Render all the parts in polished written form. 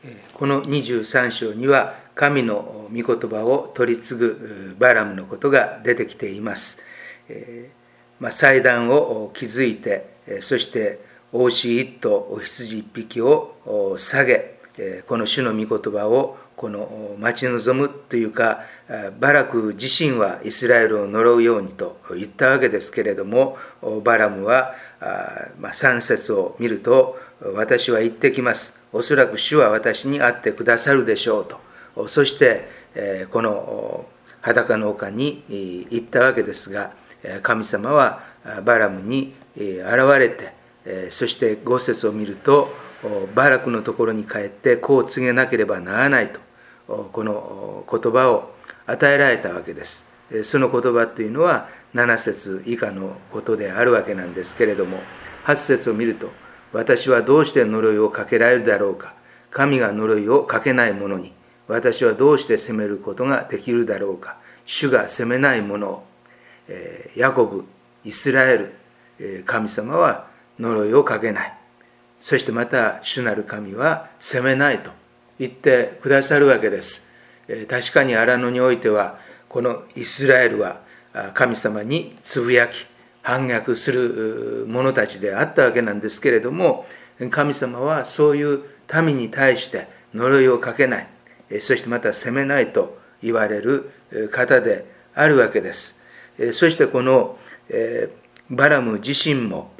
この23章には神の御言葉を取り継ぐバラムのことが出てきています。祭壇を築いて、そしてお牛一頭、お羊一匹を下げ、この主の御言葉を待ち望むというか、バラク自身はイスラエルを呪うようにと言ったわけですけれども、バラムは3節を見ると、私は行ってきます。おそらく主は私に会ってくださるでしょうと。そしてこの裸の丘に行ったわけですが、神様はバラムに現れて、そして5節を見ると、バラクのところに帰ってこう告げなければならないと、この言葉を与えられたわけです。その言葉というのは7節以下のことであるわけなんですけれども、8節を見ると、私はどうして呪いをかけられるだろうか。神が呪いをかけない者に私はどうして責めることができるだろうか。主が責めない者を、ヤコブ、イスラエル、神様は呪いをかけない。そしてまた主なる神は責めないと言ってくださるわけです。確かに荒野においてはこのイスラエルは神様につぶやき反逆する者たちであったわけなんですけれども、神様はそういう民に対して呪いをかけない、そしてまた責めないと言われる方であるわけです。そしてこのバラム自身も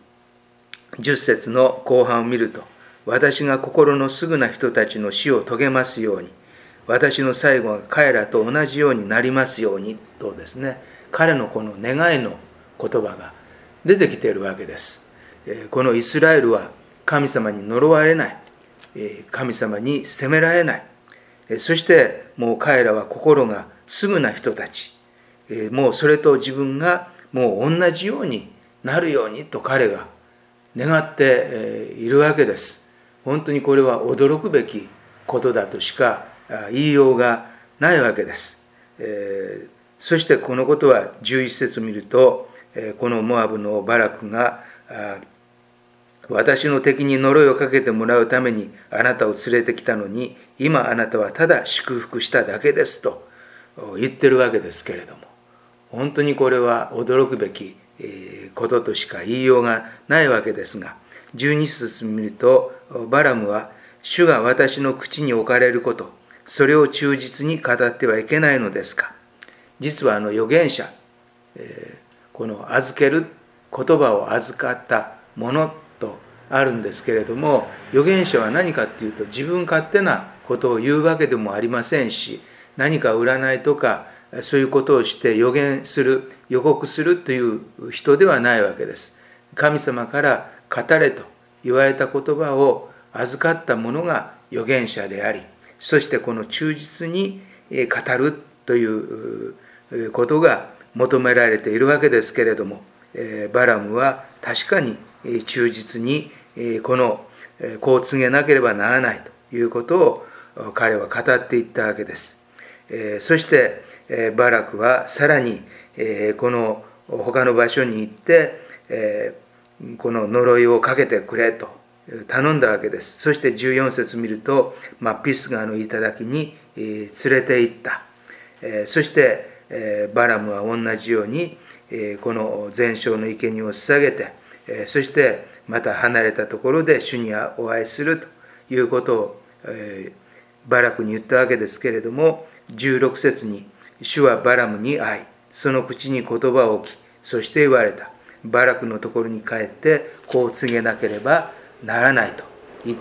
10節の後半を見ると、私が心のすぐな人たちの死を遂げますように、私の最後が彼らと同じようになりますようにとですね、彼のこの願いの言葉が出てきているわけです。このイスラエルは神様に呪われない、神様に責められない、そしてもう彼らは心がすぐな人たち、もうそれと自分がもう同じようになるようにと彼が願っているわけです。本当にこれは驚くべきことだとしか言いようがないわけです。そしてこのことは11節を見ると、このモアブのバラクが私の敵に呪いをかけてもらうためにあなたを連れてきたのに、今あなたはただ祝福しただけですと言ってるわけですけれども、本当にこれは驚くべきこととしか言いようがないわけですが、12節見ると、バラムは主が私の口に置かれること、それを忠実に語ってはいけないのですか。実は預言者、この預ける言葉を預かったものとあるんですけれども、預言者は何かっていうと、自分勝手なことを言うわけでもありませんし、何か占いとかそういうことをして予言する、予告するという人ではないわけです。神様から語れと言われた言葉を預かった者が預言者であり、そしてこの忠実に語るということが求められているわけですけれども、バラムは確かに忠実にこう告げなければならないということを彼は語っていったわけです。そしてバラクはさらにこの他の場所に行ってこの呪いをかけてくれと頼んだわけです。そして14節見ると、ピスガの頂に連れて行った。そしてバラムは同じようにこの全焼の生贄を捧げて、そしてまた離れたところで主にお会いするということをバラクに言ったわけですけれども、16節に主はバラムに会い、その口に言葉を置き、そして言われた。バラクのところに帰ってこう告げなければならないと言って、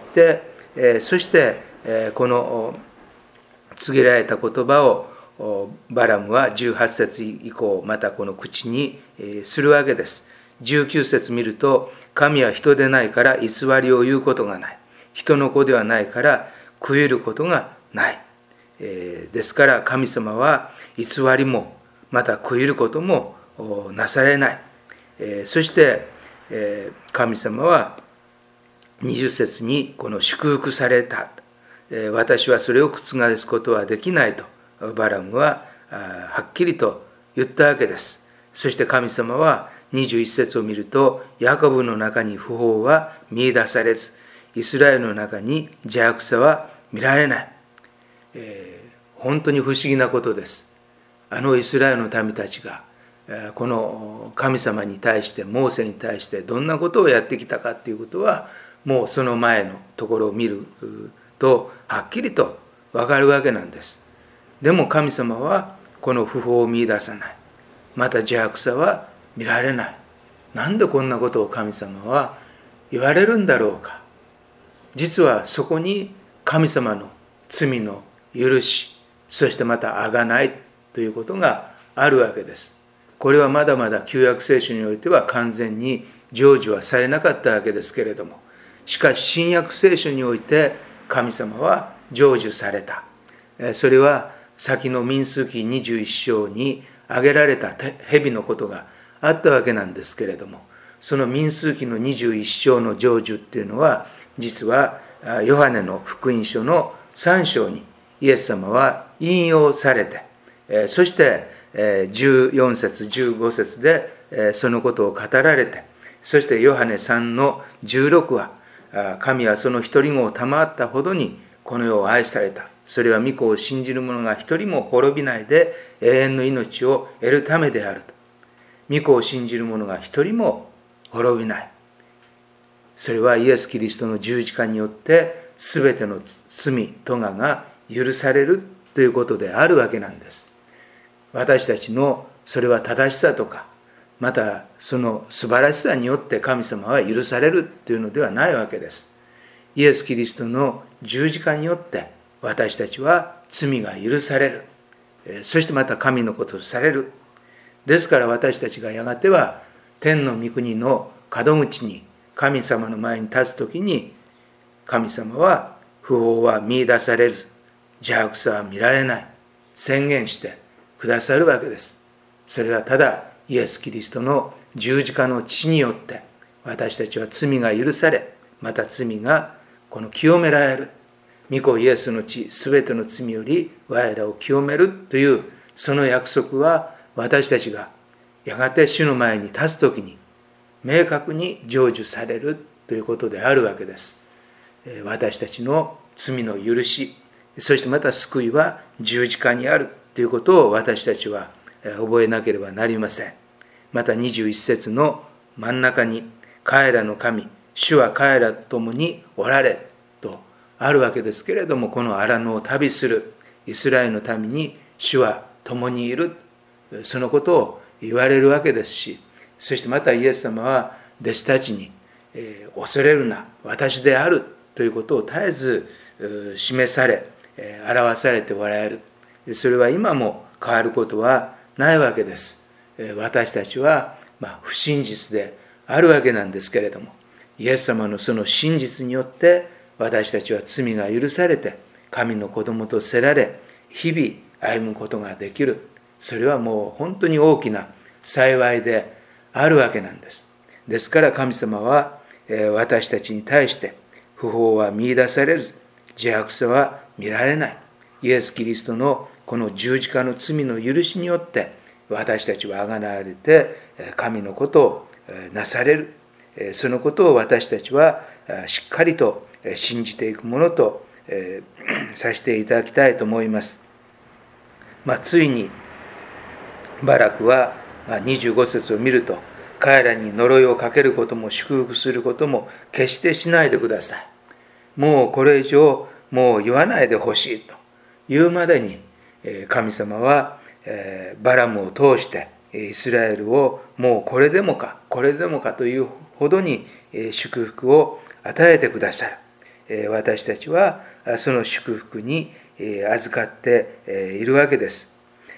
そしてこの告げられた言葉をバラムは18節以降またこの口にするわけです。19節見ると、神は人でないから偽りを言うことがない。人の子ではないから悔いることがない。ですから神様は偽りもまた悔いることもなされない。そして神様は20節にこの祝福された。私はそれを覆すことはできないとバラムははっきりと言ったわけです。そして神様は21節を見ると、ヤコブの中に不法は見出されず、イスラエルの中に邪悪さは見られない。本当に不思議なことです。イスラエルの民たちがこの神様に対してモーセに対してどんなことをやってきたかということは、もうその前のところを見るとはっきりと分かるわけなんです。でも神様はこの不法を見出さない。また邪悪さは見られない。なんでこんなことを神様は言われるんだろうか。実はそこに神様の罪の許し、そしてまた贖いということがあるわけです。これはまだまだ旧約聖書においては完全に成就はされなかったわけですけれども、しかし新約聖書において神様は成就された。それは先の民数記21章に挙げられた蛇のことがあったわけなんですけれども、その民数記の21章の成就っていうのは、実はヨハネの福音書の3章にイエス様は引用されて、そして14節15節でそのことを語られて、そしてヨハネ3の16は、神はその一人子を賜ったほどにこの世を愛された。それは御子を信じる者が一人も滅びないで永遠の命を得るためであると。御子を信じる者が一人も滅びない。それはイエス・キリストの十字架によって全ての罪、咎が許されるということであるわけなんです。私たちのそれは正しさとか、またその素晴らしさによって神様は許されるというのではないわけです。イエス・キリストの十字架によって私たちは罪が許される。そしてまた神のことをされる。ですから私たちがやがては天の御国の門口に神様の前に立つときに、神様は不法は見出されず、邪悪さは見られない、宣言してくださるわけです。それはただイエス・キリストの十字架の血によって私たちは罪が許され、また罪が清められる。御子イエスの血、すべての罪より我らを清めるというその約束は、私たちがやがて主の前に立つときに明確に成就されるということであるわけです。私たちの罪の許し、そしてまた救いは十字架にあるということを私たちは覚えなければなりません。また21節の真ん中に、彼らの神、主は彼らと共におられとあるわけですけれども、この荒野を旅するイスラエルの民に主は共にいる、そのことを言われるわけですし、そしてまたイエス様は弟子たちに、恐れるな、私であるということを絶えず示され、表されておられる。それは今も変わることはないわけです。私たちは不真実であるわけなんですけれども、イエス様のその真実によって私たちは罪が許されて神の子供とせられ、日々歩むことができる。それはもう本当に大きな幸いであるわけなんです。ですから神様は私たちに対して不法は見出されず、邪悪さは見られない。イエス・キリストのこの十字架の罪の許しによって私たちは贖われて神のことをなされる。そのことを私たちはしっかりと信じていくものとさせていただきたいと思います。ついにバラクは25節を見ると、彼らに呪いをかけることも祝福することも決してしないでください。もうこれ以上もう言わないでほしいというまでに、神様はバラムを通してイスラエルをもうこれでもかというほどに祝福を与えてくださる。私たちはその祝福に預かっているわけです。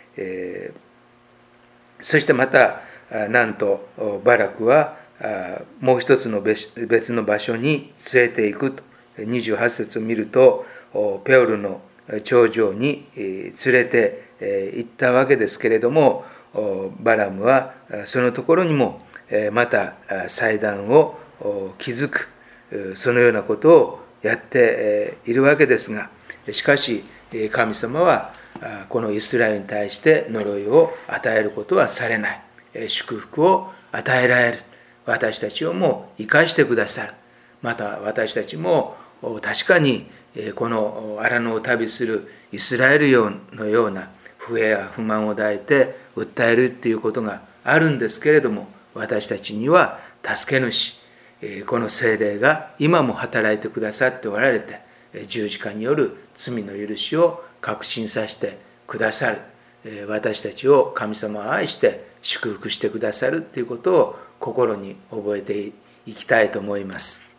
そしてまたなんとバラクはもう一つの別の場所に連れて行くと、28節を見るとペオルの頂上に連れて行ったわけですけれども、バラムはそのところにもまた祭壇を築く、そのようなことをやっているわけですが、しかし神様はこのイスラエルに対して呪いを与えることはされない。祝福を与えられる。私たちをも生かしてくださる。また私たちも確かにこの荒野を旅するイスラエルのような不平や不満を抱いて訴えるっていうことがあるんですけれども、私たちには助け主、この聖霊が今も働いてくださっておられて、十字架による罪の許しを確信させてくださる、私たちを神様を愛して祝福してくださるということを心に覚えていきたいと思います。